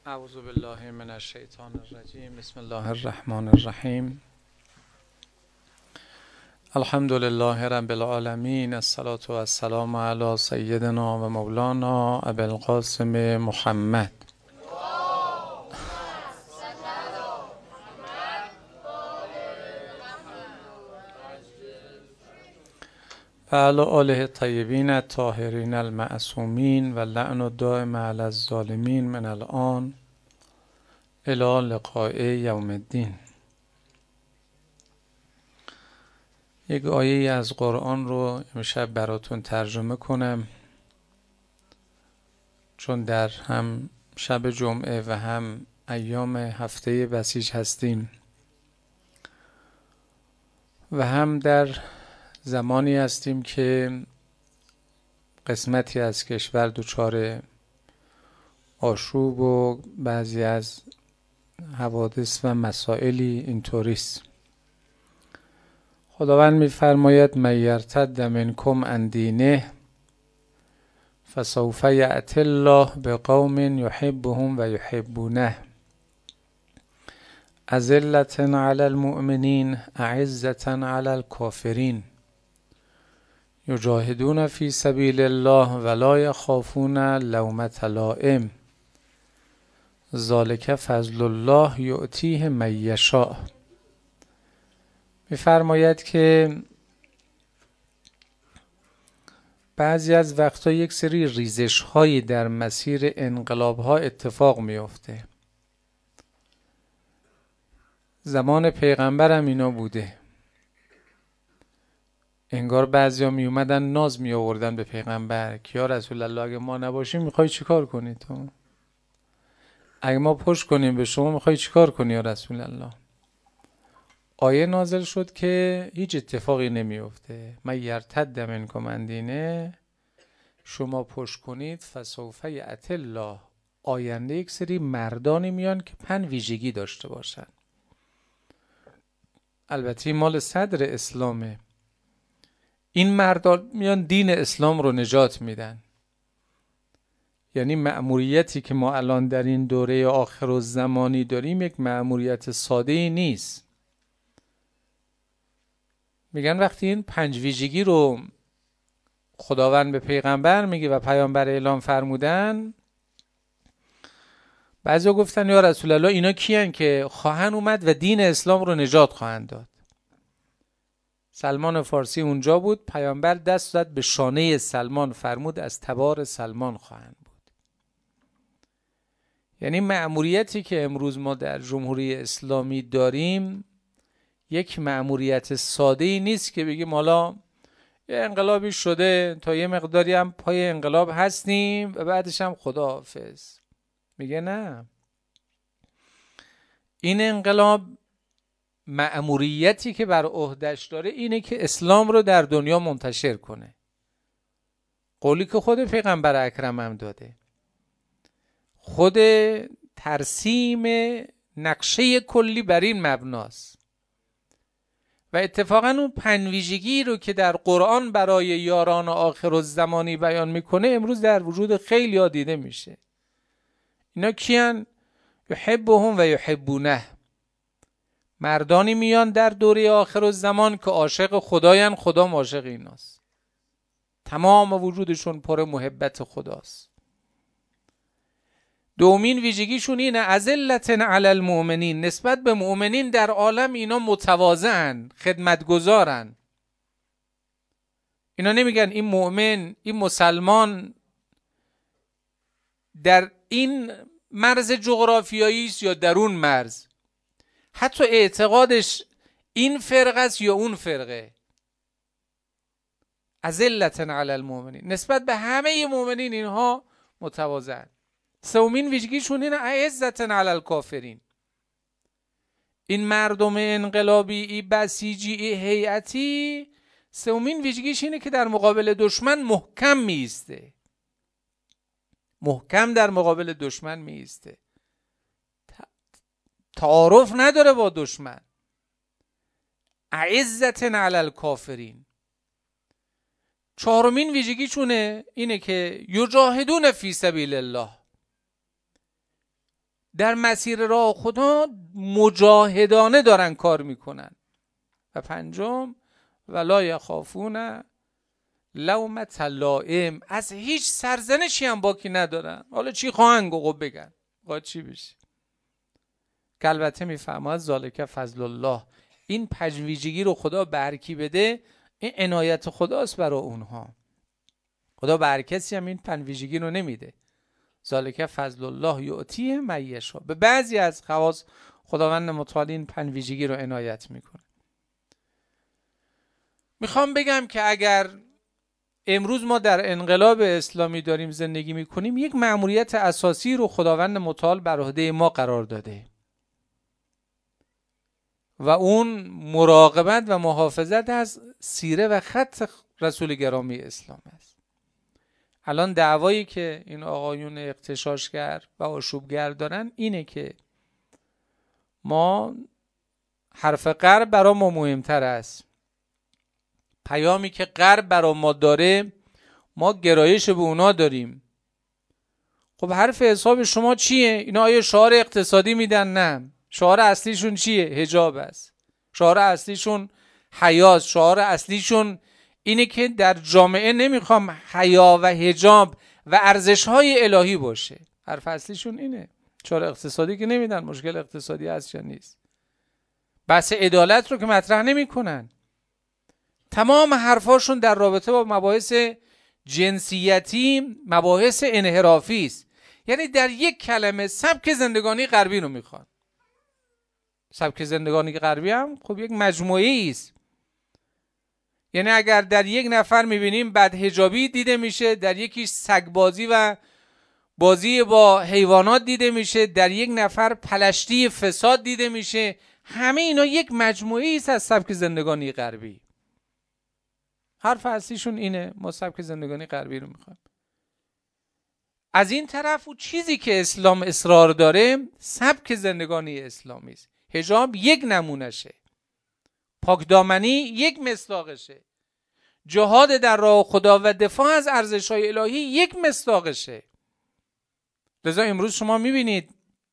اعوذ بالله من الشیطان الرجیم. بسم الله الرحمن الرحیم. الحمد لله رب العالمین. الصلاة و السلام علی سیدنا و مولانا ابی القاسم محمد. و علی آله الطیبین الطاهرین المعصومین و لعن الدائم علی الظالمین من الآن الی لقاء یوم الدین. یک آیه از قرآن رو امشب براتون ترجمه کنم، چون در هم شب جمعه و هم ایام هفته بسیج هستیم و هم در زمانی هستیم که قسمتی از کشور دچار آشوب و بعضی از حوادث و مسائلی اینطوریست. خداوند می‌فرماید من یرتد منکم عن دینه فسوف یأتی الله بقوم یحبهم و یحبونه اذلة علی المؤمنین اعزة علی الکافرین یجاهدون فی سبیل الله ولا یخافون لومة لائم ذلک فضل الله یؤتیه من یشاء. می‌فرماید که بعضی از وقتا یک سری ریزش‌هایی در مسیر انقلاب‌ها اتفاق می‌افته. زمان پیغمبر هم اینا بوده. انگار بعضیا می اومدن ناز می آوردن به پیغمبر که یا رسول الله اگه ما نباشیم میخوای چیکار کنی تو؟ اگه ما پشت کنیم به شما میخوای چیکار کنی یا رسول الله؟ آیه نازل شد که هیچ اتفاقی نمیفته. من یرتد منکم عن دینه، شما پشت کنید فسوف یأتی الله، آینده یک سری مردانی میان که 5 ویژگی داشته باشن. البته این مال صدر اسلامه. این مردان میان دین اسلام رو نجات میدن. یعنی مأموریتی که ما الان در این دوره آخرالزمانی داریم یک مأموریت ساده ای نیست. میگن وقتی این 5 ویژگی رو خداوند به پیغمبر میگه و پیامبر اعلام فرمودن، بعضیا گفتن یا رسول الله اینا کیان که خواهند اومد و دین اسلام رو نجات خواهند داد؟ سلمان فارسی اونجا بود، پیامبر دست زد به شانه سلمان، فرمود از تبار سلمان خواهند بود. یعنی مأموریتی که امروز ما در جمهوری اسلامی داریم یک مأموریت ساده ای نیست که بگیم حالا یه انقلابی شده تا یه مقداری هم پای انقلاب هستیم و بعدش هم خداحافظ. میگه نه، این انقلاب مأموریتی که بر عهده‌اش داره اینه که اسلام رو در دنیا منتشر کنه. قولی که خود پیغمبر اکرم هم داده. خود ترسیم نقشه کلی بر این مبناست. و اتفاقا اون 5 ویژگی رو که در قرآن برای یاران آخرالزمانی بیان میکنه امروز در وجود خیلی ها دیده میشه. اینا کیان؟ یحبهم و یحبونه. مردانی میان در دوره آخرالزمان که عاشق خدایان، خدا عاشق ایناست. تمام وجودشون پر محبت خداست. دومین ویژگیشون اینه اذلة علی المؤمنین، نسبت به مؤمنین در عالم اینا متواضعن، خدمتگزارن. اینا نمیگن این مؤمن، این مسلمان در این مرز جغرافیایی است یا در اون مرز، حتی اعتقادش این فرقه است یا اون فرقه. اذلة علی المؤمنین، نسبت به همه مؤمنین اینها متواضعن. سومین ویژگیشون اینه اعزة علی الکافرین. این مردم انقلابی، این بسیجی، این هیئتی، سومین ویژگیش اینه که در مقابل دشمن محکم میسته. محکم در مقابل دشمن میسته. تعارف نداره با دشمن. اعزة علی الکافرین. چهارمین ویژگیشونه اینه که یجاهدون فی سبیل الله، در مسیر راه خدا مجاهدانه دارن کار میکنن. و پنجم ولا یخافون لومة لائم، از هیچ سرزنشی هم باکی ندارن. حالا چی خواهن گو بگن، باید چی بشه. که البته میفهمد ذالک فضل الله، این پژویجگی رو خدا به هر کی بده این عنایت خداست برای اونها. خدا به هر کسی هم این پژویجگی رو نمیده. ذالک فضل الله یؤتیه من یشاء، به بعضی از خواص خداوند متعال این پژویجگی رو عنایت میکنه. میخوام بگم که اگر امروز ما در انقلاب اسلامی داریم زندگی میکنیم، یک مأموریت اساسی رو خداوند متعال بر عهده ما قرار داده و اون مراقبت و محافظت از سیره و خط رسول گرامی اسلام است. الان دعوایی که این آقایون اغتشاشگر و آشوبگر دارن اینه که ما حرف غرب برای ما مهمتر است، پیامی که غرب برای ما داره ما گرایش به اونا داریم. خب حرف حساب شما چیه؟ اینا آیا شعار اقتصادی میدن؟ نه، شعار اصلیشون چیه؟ حجاب است. شعار اصلیشون حیاست. شعار اصلیشون اینه که در جامعه نمیخوام حیا و حجاب و ارزش‌های الهی باشه. حرف اصلیشون اینه. شعار اقتصادی که نمیدن، مشکل اقتصادی هست یا نیست. بحث عدالت رو که مطرح نمیکنن. تمام حرفاشون در رابطه با مباحث جنسیتی مباحث انحرافی است. یعنی در یک کلمه سبک زندگانی غربی رو میخوان. سبک زندگانی غربی هم خب یک مجموعه است. یعنی اگر در یک نفر میبینیم بدحجابی دیده میشه، در یکیش سگبازی و بازی با حیوانات دیده میشه، در یک نفر پلشتی فساد دیده میشه، همه اینا یک مجموعه است از سبک زندگانی غربی. حرف اصلیشون اینه، ما سبک زندگانی غربی رو میخوایم. از این طرف اون چیزی که اسلام اصرار داره سبک زندگانی اسلامی است. حجاب یک نمونشه، پاکدامنی یک مصداقشه، جهاد در راه خدا و دفاع از ارزش‌های الهی یک مصداقشه. لذا امروز شما میبینید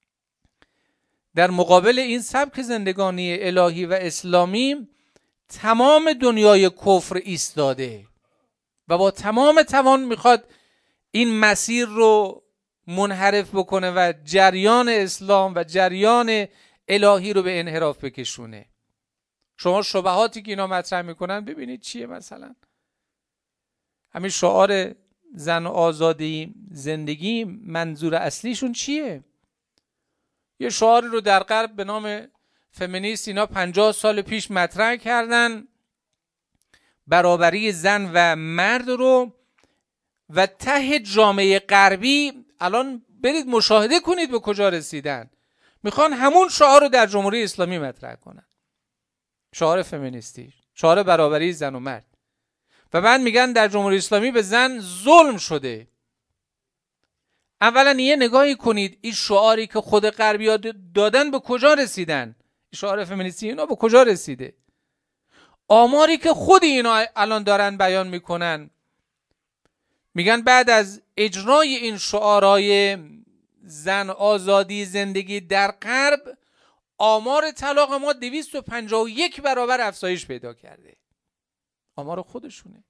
در مقابل این سبک زندگانی الهی و اسلامی تمام دنیای کفر ایستاده و با تمام توان میخواد این مسیر رو منحرف بکنه و جریان اسلام و جریان الهی رو به انحراف بکشونه. شما شبهاتی که اینا مطرح میکنن ببینید چیه. مثلا همین شعار زن و آزادی زندگی منظور اصلیشون چیه؟ یه شعاری رو در غرب به نام فمینیست اینا 50 سال پیش مطرح کردن، برابری زن و مرد رو، و ته جامعه غربی الان برید مشاهده کنید به کجا رسیدن. میخوان همون شعار رو در جمهوری اسلامی مطرح کنن، شعار فمینیستی، شعار برابری زن و مرد، و بعد میگن در جمهوری اسلامی به زن ظلم شده. اولا یه نگاهی کنید این شعاری که خود غربی‌ها دادن به کجا رسیدن. این شعار فمینیستی اینا به کجا رسیده؟ آماری که خود اینا الان دارن بیان میکنن میگن بعد از اجرای این شعارهای زن آزادی زندگی در غرب آمار طلاق ما 251 برابر افزایش پیدا کرده. آمار خودشونه.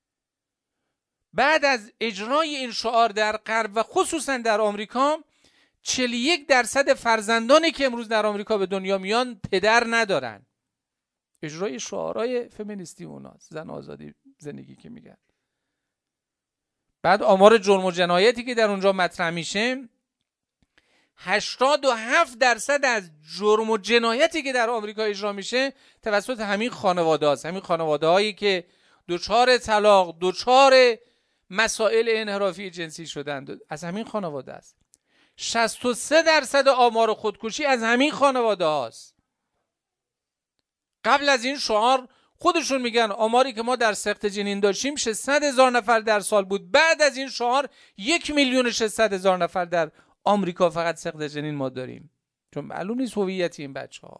بعد از اجرای این شعار در غرب و خصوصا در آمریکا 41% فرزندانی که امروز در آمریکا به دنیا میان پدر ندارن. اجرای شعارهای فمینیستی اوناست، زن آزادی زندگی که میگن. بعد آمار جرم و جنایتی که در اونجا مطرح میشه 87% از جرم و جنایتی که در آمریکا اجرا میشه توسط همین خانواده هست. همین خانواده هایی که دچار طلاق، دچار مسائل انحرافی جنسی شدن، از همین خانواده است. 63% آمار خودکشی از همین خانواده هاست. قبل از این شعار خودشون میگن آماری که ما در سقط جنین داشتیم 600,000 نفر در سال بود. بعد از این شعار 1,600,000 نفر در آمریکا فقط سقط جنین ما داریم، چون معلوم نیست هویت این بچه‌ها.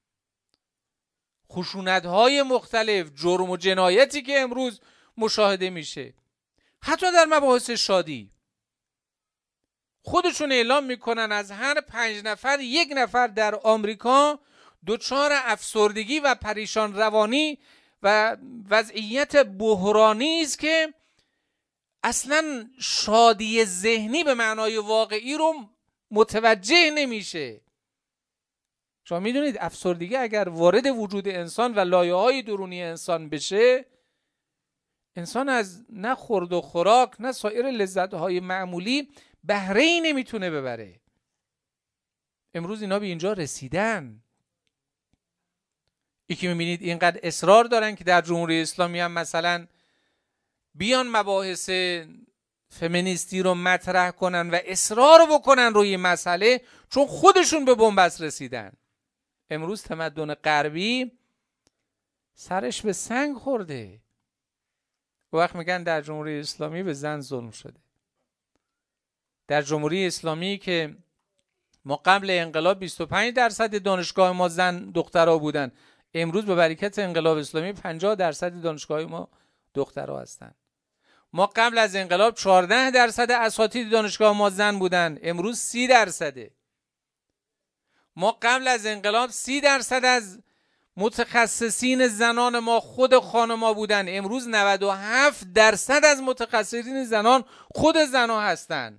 خشونت‌های مختلف، جرم و جنایتی که امروز مشاهده میشه، حتی در مباحث شادی. خودشون اعلام میکنن از هر 5 نفر 1 نفر در آمریکا دچار افسردگی و پریشان روانی و وضعیت بحرانی است که اصلا شادی ذهنی به معنای واقعی رو متوجه نمیشه. شما میدونید افسردگی اگر وارد وجود انسان و لایه‌های درونی انسان بشه، انسان از نه خورد و خوراک نه سایر لذت‌های معمولی بهره‌ای نمیتونه ببره. امروز اینا به اینجا رسیدن. یکی میبینید اینقدر اصرار دارن که در جمهوری اسلامی هم مثلا بیان مباحث فمینیستی رو مطرح کنن و اصرار بکنن روی مسئله، چون خودشون به بنبست رسیدن. امروز تمدن غربی سرش به سنگ خورده. وقت میگن در جمهوری اسلامی به زن ظلم شده. در جمهوری اسلامی که ما قبل انقلاب 25% دانشگاه ما زن دخترها بودن، امروز به برکت انقلاب اسلامی 50% دانشگاه ما دخترها هستن. ما قبل از انقلاب 14% اساتید دانشگاه ما زن بودن، امروز 30%. ما قبل از انقلاب 30% از متخصصین زنان ما خود خانما بودن، امروز 97% از متخصصین زنان خود زنها هستن.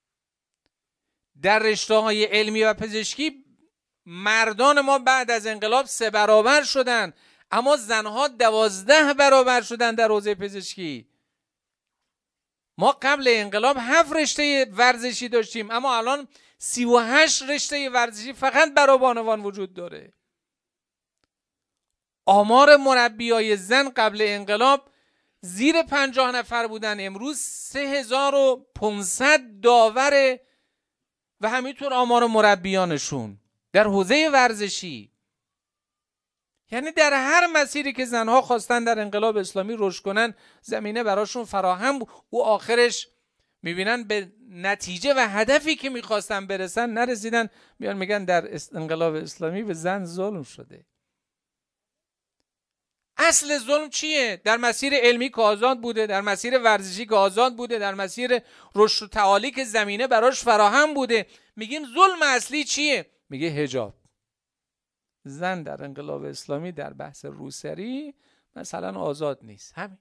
در رشته‌های علمی و پزشکی مردان ما بعد از انقلاب 3 برابر شدن، اما زنها 12 برابر شدن در حوزه پزشکی. ما قبل انقلاب 7 رشته ورزشی داشتیم، اما الان 38 رشته ورزشی فقط برای بانوان وجود داره. آمار مربیای زن قبل انقلاب زیر 50 نفر بودن، امروز 3500 داوره و همینطور آمار مربیانشون در حوزه ورزشی. یعنی در هر مسیری که زنها خواستن در انقلاب اسلامی رشد کنن، زمینه براشون فراهم بود. و آخرش میبینن به نتیجه و هدفی که میخواستن برسن نرسیدن، میان میگن در انقلاب اسلامی به زن ظلم شده. اصل ظلم چیه؟ در مسیر علمی که آزاد بوده، در مسیر ورزشی که آزاد بوده، در مسیر رشد و تعالی که زمینه براش فراهم بوده. میگیم ظلم اصلی چیه؟ میگه حجاب. زن در انقلاب اسلامی در بحث روسری مثلا آزاد نیست. همین.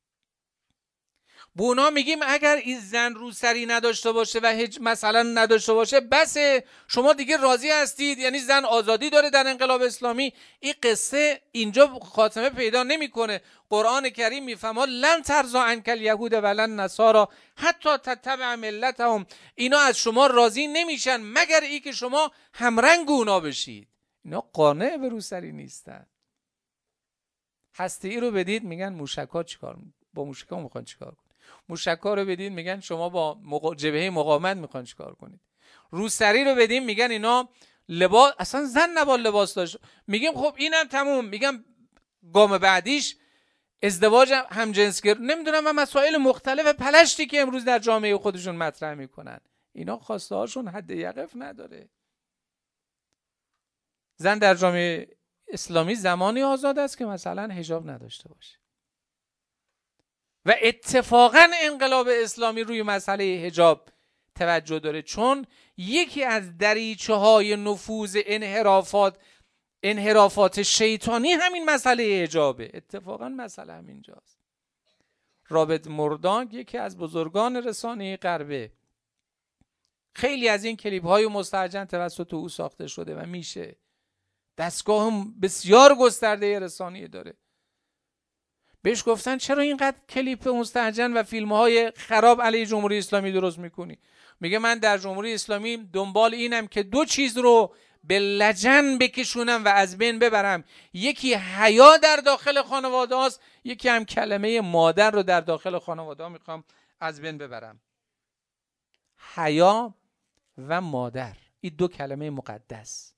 بونا میگیم اگر این زن روسری نداشته باشه و مثلا نداشته باشه، بس شما دیگه راضی هستید، یعنی زن آزادی داره در انقلاب اسلامی. این قصه اینجا خاتمه پیدا نمیکنه. قرآن کریم میفهمه لن ترضی عنک الیهود ولن نصارا حتی تتبع ملتهم. اینا از شما راضی نمیشن مگر ای که شما همرنگ اونا بشید. اینا قانع به روسری نیستن. هسته ای رو بدید میگن موشک‌ها چیکار با موشک‌ها میخوان چیکار کنن. موشک‌ها رو بدین میگن شما با جبهه مقاومت میخوان چیکار کنید. روسری رو بدین میگن اینا لباس، اصلا زن نباید لباس داشت. میگیم خب اینم تموم. میگم گام بعدیش ازدواج همجنسگرا، نمیدونم، و مسائل مختلف پلشتی که امروز در جامعه خودشون مطرح میکنن. اینا خواسته هاشون حد یقف نداره. زن در جامعه اسلامی زمانی آزاد است که مثلا حجاب نداشته باشه. و اتفاقا انقلاب اسلامی روی مسئله حجاب توجه داره، چون یکی از دریچه‌های نفوذ انحرافات شیطانی همین مسئله حجابه. اتفاقا مسئله همینجاست. رابرت مورداگ یکی از بزرگان رسانه غربه، خیلی از این کلیپ های مستهجن توسط او ساخته شده و میشه. دستگاه بسیار گسترده رسانه‌ای داره. بهش گفتن چرا اینقدر کلیپ مستهجن و فیلم‌های خراب علیه جمهوری اسلامی درست میکنی؟ میگه من در جمهوری اسلامی دنبال اینم که 2 چیز رو به لجن بکشونم و از بین ببرم. یکی حیا در داخل خانواده است، یکی هم کلمه مادر رو در داخل خانواده ها میخوام از بین ببرم. حیا و مادر، این 2 کلمه مقدس.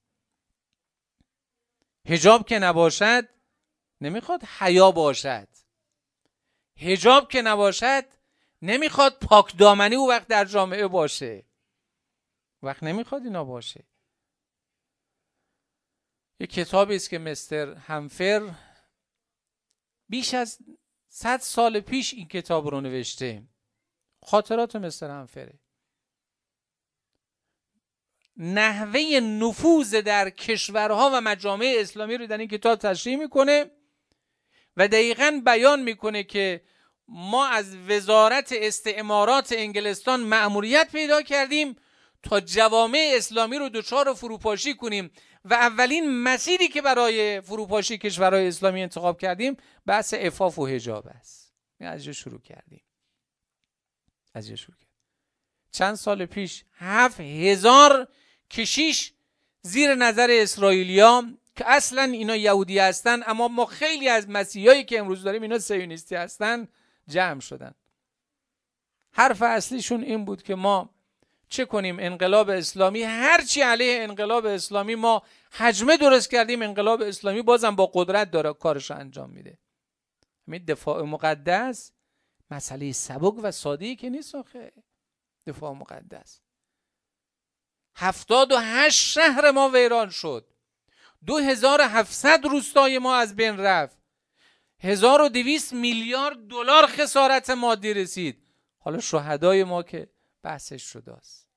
حجاب که نباشد نمیخواد حیا باشد. حجاب که نباشد نمیخواد پاک دامنی او وقت در جامعه باشه. وقت نمیخواد اینا باشه. یک کتابی است که مستر همفر بیش از 100 سال پیش این کتاب رو نوشته. خاطرات مستر همفره. نحوه نفوذ در کشورها و مجامع اسلامی رو در این کتاب تشریح میکنه و دقیقاً بیان میکنه که ما از وزارت استعمارات انگلستان مأموریت پیدا کردیم تا جوامع اسلامی رو دچار فروپاشی کنیم و اولین مسیری که برای فروپاشی کشورهای اسلامی انتخاب کردیم بحث عفاف و حجاب است. از جا شروع کردیم. چند سال پیش 7000 کشیش زیر نظر اسرائیلیا که اصلا اینا یهودی هستن اما ما خیلی از مسیحایی که امروز داریم اینا صهیونیستی هستن جمع شدن. حرف اصلیشون این بود که ما چه کنیم انقلاب اسلامی، هرچی علیه انقلاب اسلامی ما حجمه درست کردیم، انقلاب اسلامی بازم با قدرت داره کارش انجام میده. همین دفاع مقدس مسئله سبک و ساده‌ای که نیست. آخه دفاع مقدس 78 شهر ما ویران شد، 2700 روستای ما از بین رفت، 1200 میلیارد دلار خسارت مادی رسید. حالا شهدای ما که بحثش شداست.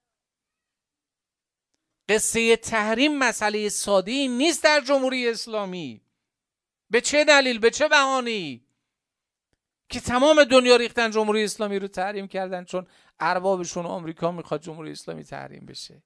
قصه تحریم مسئله ساده‌ای نیست در جمهوری اسلامی. به چه دلیل؟ به چه بهانه‌ای که تمام دنیا ریختن جمهوری اسلامی رو تحریم کردن چون اربابشون آمریکا میخواد جمهوری اسلامی تحریم بشه.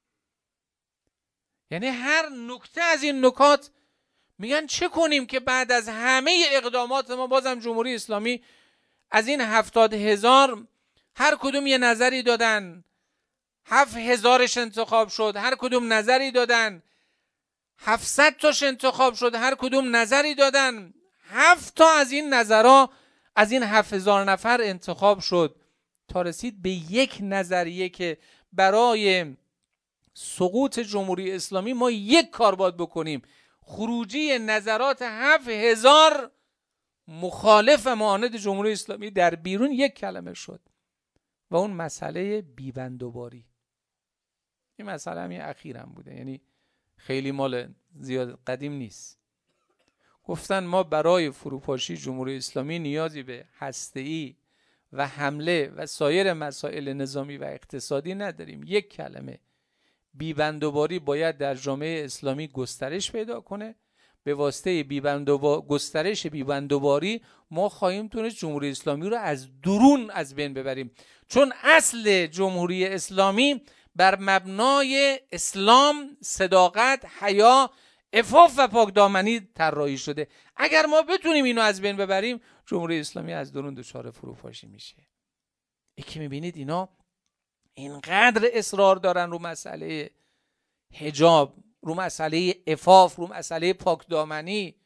یعنی هر نکته از این نکات میگن چه کنیم که بعد از همه اقدامات ما بازم جمهوری اسلامی از این 70,000 هر کدوم یه نظری دادن، 7,000ش انتخاب شد، هر کدوم نظری دادن، 700 تاش انتخاب شد، هر کدوم نظری دادن، 7 تا از این نظرها از این 7,000 نفر انتخاب شد تا رسید به یک نظریه که برای سقوط جمهوری اسلامی ما یک کار باید بکنیم: خروجی نظرات 7,000 مخالف و معاند جمهوری اسلامی در بیرون. یک کلمه شد و اون مسئله بیبندوباری. این مسئله همین اخیرم بوده، یعنی خیلی مال زیاد قدیم نیست. گفتن ما برای فروپاشی جمهوری اسلامی نیازی به هسته‌ای و حمله و سایر مسائل نظامی و اقتصادی نداریم. یک کلمه: بیبندوباری باید در جامعه اسلامی گسترش پیدا کنه. به واسطه گسترش بیبندوباری ما خواهیم تونست جمهوری اسلامی رو از درون از بین ببریم، چون اصل جمهوری اسلامی بر مبنای اسلام، صداقت، حیا، عفاف و پاکدامنی طراحی شده. اگر ما بتونیم اینو از بین ببریم جمهوری اسلامی از درون دچار فروپاشی میشه. یکی میبینید اینا اینقدر اصرار دارن رو مسئله حجاب، رو مسئله عفاف، رو مسئله پاکدامنی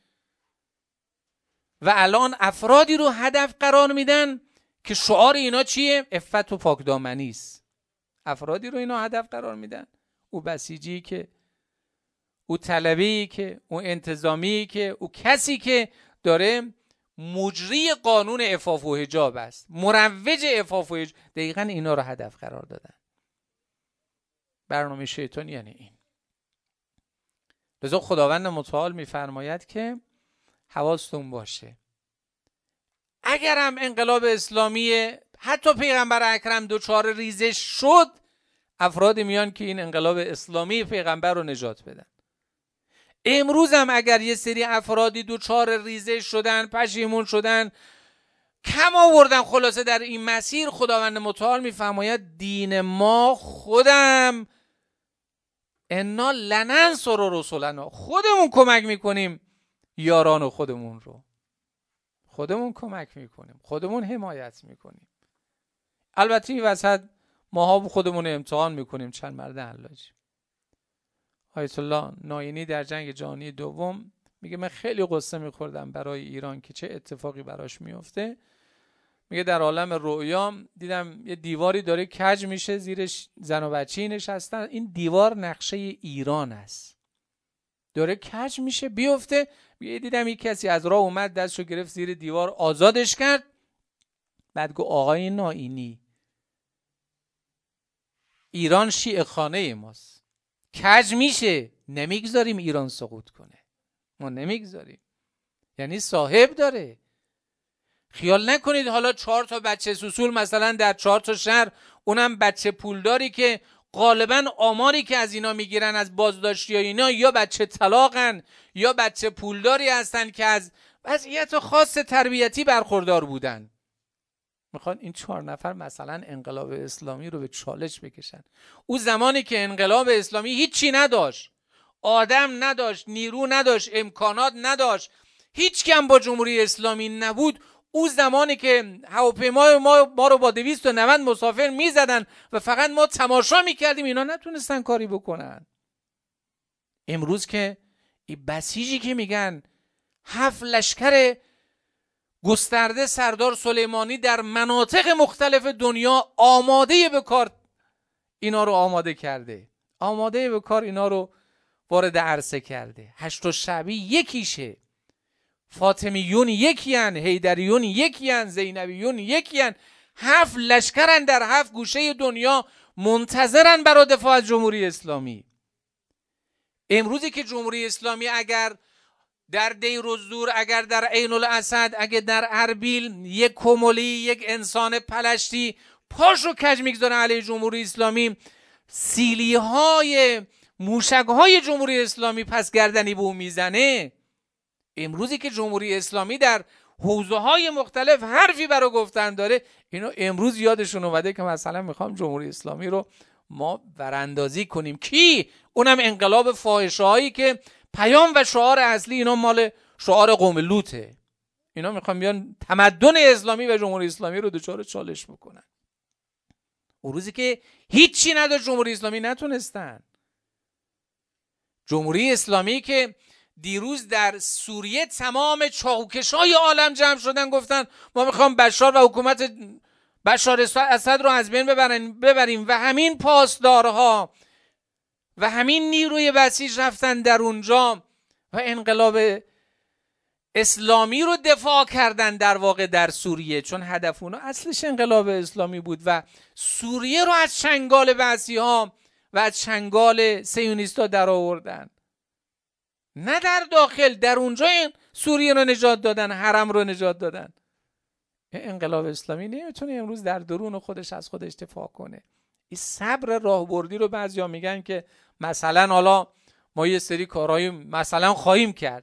و الان افرادی رو هدف قرار میدن که شعار اینا چیه؟ عفت و پاکدامنی است. افرادی رو اینا هدف قرار میدن، او بسیجی که، او طلبی که، او انتظامی که، او کسی که داره مجری قانون عفاف و حجاب است، مروج عفاف و حجاب، دقیقاً اینا رو هدف قرار دادن. برنامه شیطانی یعنی این. لذا خداوند متعال میفرماید که حواستون باشه اگرم انقلاب اسلامی حتی پیغمبر اکرم دچار ریزش شد، افراد میان که این انقلاب اسلامی پیغمبر رو نجات بدن. امروز هم اگر یه سری افرادی دچار ریزش شدن، پشیمون شدن، کم آوردن خلاصه در این مسیر، خداوند متعال میفرماید دین ما خودم انا لننصر رسلنا، خودمون کمک میکنیم یاران خودمون رو، خودمون کمک میکنیم، خودمون حمایت میکنیم. البته این وسط ماها خودمون امتحان میکنیم چند مرد حلاجی. آیت الله ناینی در جنگ جهانی دوم میگه من خیلی قصه میخوردم برای ایران که چه اتفاقی براش میفته. میگه در عالم رؤیا دیدم یه دیواری داره کج میشه، زیرش زن و بچه‌ای نشستن، این دیوار نقشه ایران است، داره کج میشه بیفته. میگه دیدم یک کسی از راه اومد دستشو گرفت زیر دیوار آزادش کرد. بعد گفت آقای ناینی ایران شیعه خانه ماست، کج میشه، نمیگذاریم ایران سقوط کنه، ما نمیگذاریم. یعنی صاحب داره. خیال نکنید حالا 4 تا بچه سوسول مثلا در 4 تا شهر، اونم بچه پولداری که غالبا آماری که از اینا میگیرن از بازداشتی ها اینا یا بچه طلاقن یا بچه پولداری هستن که از وضعیت خاص تربیتی برخوردار بودن. میخوان این 4 نفر مثلا انقلاب اسلامی رو به چالش بکشن. او زمانی که انقلاب اسلامی هیچی نداشت، آدم نداشت، نیرو نداشت، امکانات نداشت، هیچ کم با جمهوری اسلامی نبود، او زمانی که هواپیمای ما رو با 290 مسافر میزدن و فقط ما تماشا میکردیم، اینا نتونستن کاری بکنن. امروز که این بسیجی که میگن 7 لشکر گسترده سردار سلیمانی در مناطق مختلف دنیا آماده به کار اینا رو آماده کرده، آماده به کار اینا رو وارد عرصه کرده. 8 شعبی یکیشه، فاطمیون یکیان، حیدریون یکیان، زینبیون یکیان، 7 لشکرن در 7 گوشه دنیا منتظرن برای دفاع از جمهوری اسلامی. امروزی که جمهوری اسلامی اگر در دیرالزور، اگر در عین الاسد، اگر در اربیل یک کمولی، یک انسان پلشتی پاشو کج میگذاره علیه جمهوری اسلامی، سیلیهای موشکهای جمهوری اسلامی پس گردنی به اون میزنه، امروزی که جمهوری اسلامی در حوزه‌های مختلف حرفی برای گفتن داره، اینو امروز یادشون اومده که مثلا میخوام جمهوری اسلامی رو ما براندازی کنیم. کی؟ اونم انقلاب فاحشه‌هایی که پیام و شعار اصلی اینا مال شعار قوم لوطه. اینا میخوان بیان تمدن اسلامی و جمهوری اسلامی رو دچار چالش بکنن. اون روزی که هیچی نداشت جمهوری اسلامی نتونستن. جمهوری اسلامی که دیروز در سوریه تمام چاوکشای عالم جمع شدن گفتن ما میخوام بشار و حکومت بشار اسد رو از بین ببریم و همین پاسدارها و همین نیروی بسیج رفتن در اونجا و انقلاب اسلامی رو دفاع کردن در واقع در سوریه، چون هدف اونا اصلش انقلاب اسلامی بود و سوریه رو از چنگال بعثی ها و از چنگال صهیونیست‌ها در آوردن. نه در داخل، در اونجا این سوریه رو نجات دادن، حرم رو نجات دادن. انقلاب اسلامی نمیتونه امروز در درون خودش از خودش دفاع کنه. این صبر راهبردی رو بعضیا میگن که مثلا حالا ما یه سری کارهایی مثلا خواهیم کرد.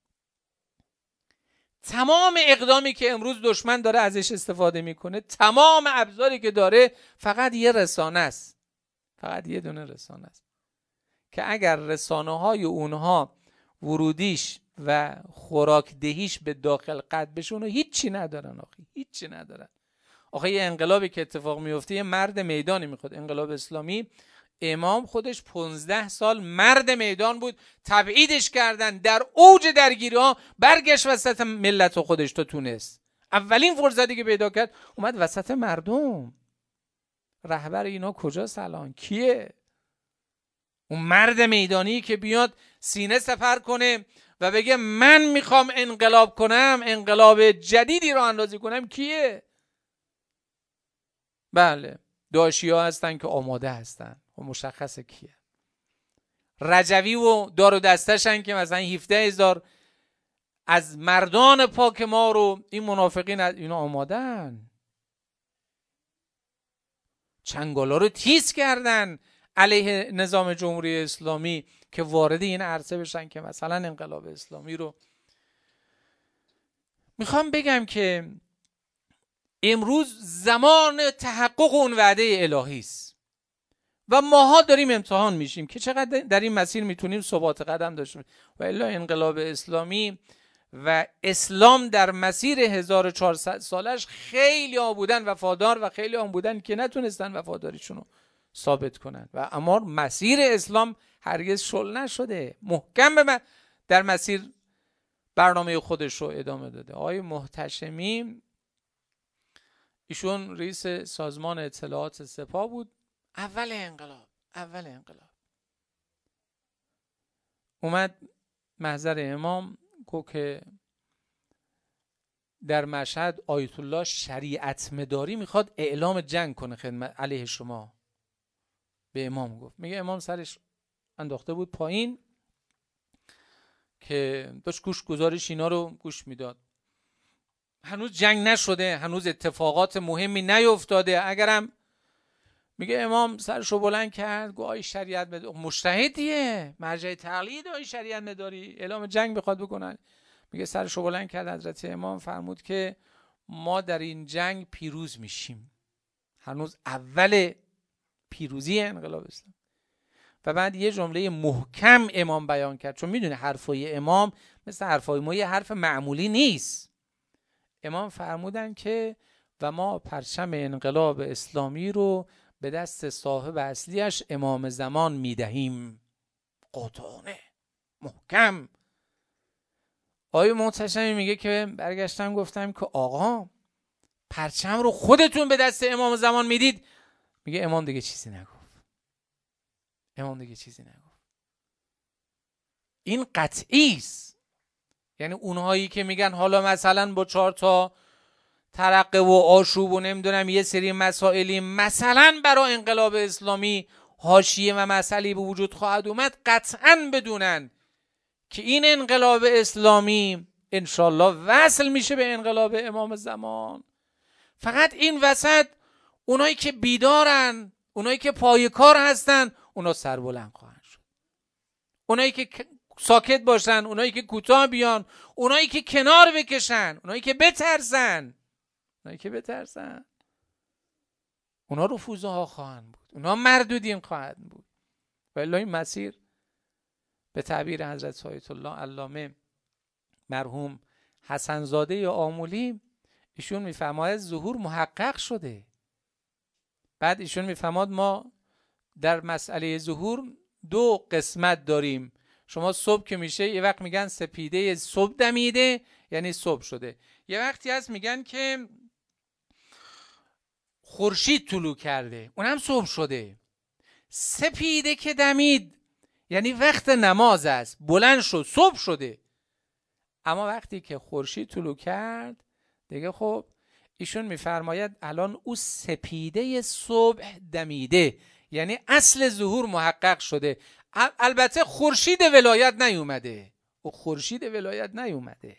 تمام اقدامی که امروز دشمن داره ازش استفاده میکنه، تمام ابزاری که داره، فقط یه رسانه است، فقط یه دونه رسانه است که اگر رسانه های اونها ورودیش و خوراک دهیش به داخل قطع بشه، اونو هیچی ندارن. هیچی ندارن. یه انقلابی که اتفاق میفته یه مرد میدانی میخواد. انقلاب اسلامی امام خودش 15 سال مرد میدان بود، تبعیدش کردن، در اوج درگیری ها برگشت وسط ملت خودش تا تونست. اولین فرصتی که پیدا کرد اومد وسط مردم. رهبر اینا کجاست الان؟ کیه؟ اون مرد میدانی که بیاد سینه سپر کنه و بگه من میخوام انقلاب کنم، انقلاب جدیدی رو اندازی کنم، کیه؟ بله، داعشی‌ها هستن که آماده هستن و مشخصه کیه. رجوی و دار و دستشن که مثلا 17,000 از مردان پاک ما رو این منافقین اینا آمادن، چنگالا رو تیز کردن علیه نظام جمهوری اسلامی که وارد این عرصه بشن که مثلا انقلاب اسلامی رو. میخوام بگم که امروز زمان تحقق اون وعده الهی است و ماها داریم امتحان میشیم که چقدر در این مسیر میتونیم ثبات قدم داشته باشیم. و الا انقلاب اسلامی و اسلام در مسیر 1400 سالش خیلی ها بودن وفادار و خیلی ها بودن که نتونستن وفاداریشون رو ثابت کنن و اما مسیر اسلام هرگز شل نشده، محکم در مسیر برنامه خودش رو ادامه داده. آقای محتشمی ایشون رئیس سازمان اطلاعات سپاه بود. اول انقلاب اومد محضر امام گفت که در مشهد آیت الله شریعت مداری میخواد اعلام جنگ کنه خدمت علیه شما. به امام گفت. میگه امام سرش انداخته بود پایین که داشت گزارش اینا رو گوش میداد. هنوز جنگ نشده، هنوز اتفاقات مهمی نیفتاده. اگرم میگه امام سرشو بلند کرد گفت آی شریعت مداری، مجتهدیه، مرجع تقلید آی شریعت مداری، اعلام جنگ بخواد بکنن. میگه سرشو بلند کرد حضرت امام فرمود که ما در این جنگ پیروز میشیم. هنوز اول پیروزی انقلاب اسلام. و بعد یه جمله محکم امام بیان کرد، چون میدونه حرفای امام مثل حرفای ما یه حرف معمولی نیست. امام فرمودن که و ما پرچم انقلاب اسلامی رو به دست صاحب اصلیش امام زمان میدهیم. قاطعانه، محکم. آقای محتشمی میگه که برگشتم گفتم که آقا پرچم رو خودتون به دست امام زمان میدید؟ میگه امام دیگه چیزی نگفت. امام دیگه چیزی نگفت. این قطعی است. یعنی اونهایی که میگن حالا مثلا با 4 تا ترقه و آشوب و نمیدونم یه سری مسائلی مثلا برای انقلاب اسلامی حاشیه و مسئله به وجود خواهد اومد، قطعا بدونن که این انقلاب اسلامی انشالله وصل میشه به انقلاب امام زمان. فقط این وسط اونایی که بیدارن، اونایی که پای کار هستن، اونا سربلند خواهند شد. اونایی که ساکت باشن، اونایی که کوتاه بیان، اونایی که کنار بکشن، اونایی که بترسن، اونا رفوزه ها خواهند بود، اونا مردودین خواهند بود. ولی این مسیر به تعبیر حضرت آیت الله علامه مرحوم حسن زاده آمولی، ایشون میفرماید ظهور محقق شده. بعد ایشون میفرماد ما در مسئله ظهور 2 قسمت داریم. شما صبح که میشه یه وقت میگن سپیده صبح دمیده، یعنی صبح شده. یه وقتی هست میگن که خورشید طلوع کرده، اونم صبح شده. سپیده که دمید یعنی وقت نماز است، بلند شد، صبح شده. اما وقتی که خورشید طلوع کرد دیگه خب ایشون میفرماید الان او سپیده صبح دمیده، یعنی اصل ظهور محقق شده. البته خورشید ولایت نیومده، او خورشید ولایت نیومده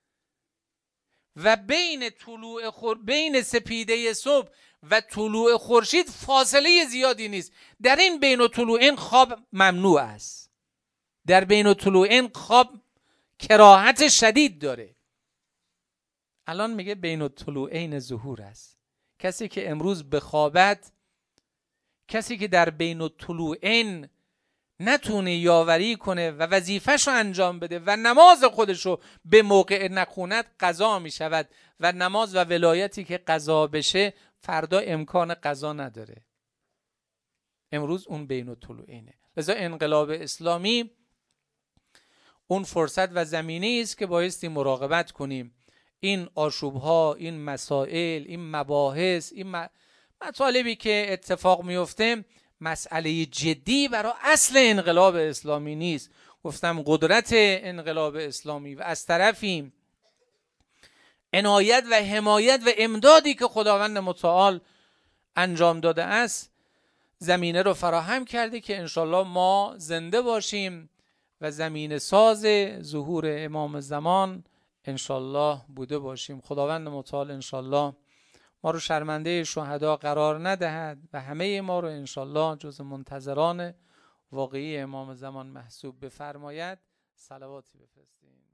و بین سپیده صبح و طلوع خورشید فاصله زیادی نیست. در این بین الطلوعین خواب ممنوع است. در بین الطلوعین خواب کراهت شدید داره. الان میگه بین الطلوعین ظهور است. کسی که امروز بخوابد، کسی که در بین الطلوعین نتونه یاوری کنه و وظیفه‌شو انجام بده و نماز خودشو به موقع نخوند، قضا میشود و نماز و ولایتی که قضا بشه فردا امکان قضا نداره. امروز اون بین الطلوعینه. لذا انقلاب اسلامی اون فرصت و زمینه است که بایستی مراقبت کنیم. این آشوب‌ها، این مسائل، این مباحث، این مطالبی که اتفاق میفته مسئله جدی برای اصل انقلاب اسلامی نیست. گفتم قدرت انقلاب اسلامی و از طرفی عنایت و حمایت و امدادی که خداوند متعال انجام داده است زمینه رو فراهم کرده که انشالله ما زنده باشیم و زمینه ساز ظهور امام زمان انشالله بوده باشیم. خداوند متعال انشالله ما رو شرمنده شهدا قرار ندهد و همه ما رو انشالله جز منتظران واقعی امام زمان محسوب بفرماید. صلواتی بفرستیم.